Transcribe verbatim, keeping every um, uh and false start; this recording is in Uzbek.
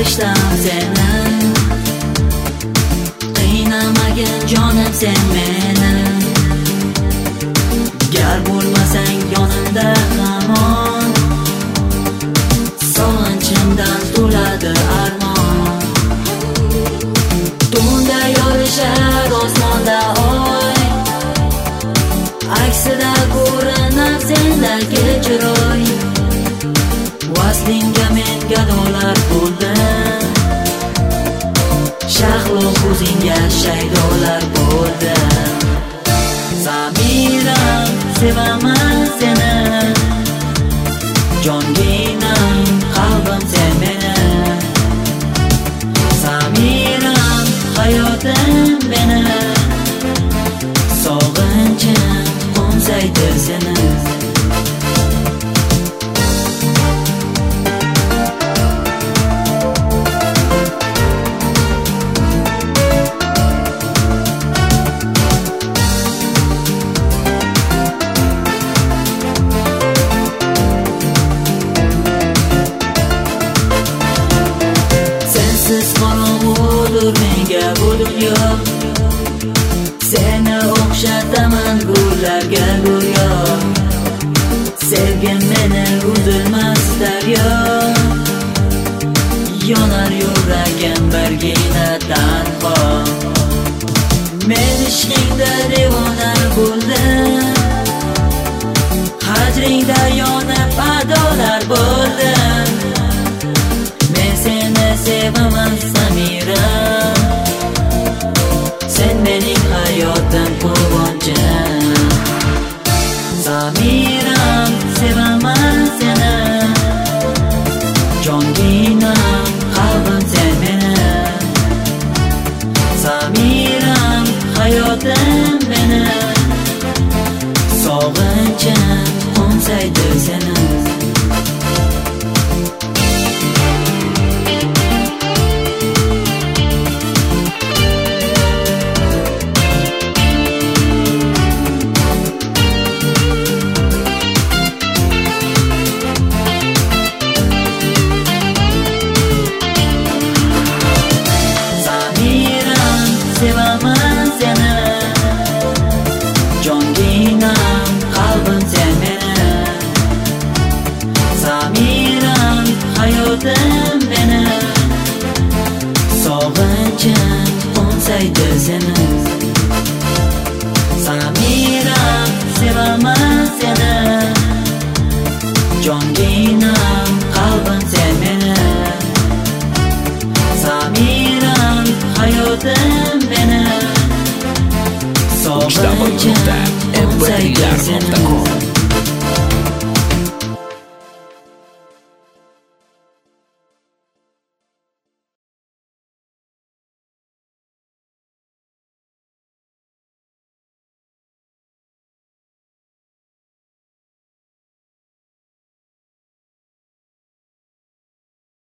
farishtam seni, qiynamagin jonim sen meni. Gar bo'lmasang yonimda hamon, sog'inchimdan to'ladi armon. Tunda yorishar osmonda oy, aksida ko'rinar sendagi chiroy. Vaslingga men gadolar bo'ldim, shahlo ko'zingga shaydolar bo'ldim. Zamiram, sevaman seni, jonginam, qalbim sen meni. Zamiram, hayotim meni, sog'inchim qo'msaydi seni. Sensiz qorong'udir menga bu dunyo, seni o'xshataman gullarga go'yo. Sevgim meni uzilmas daryo, yonar yuragim birgina tanho. Men ishqingda devona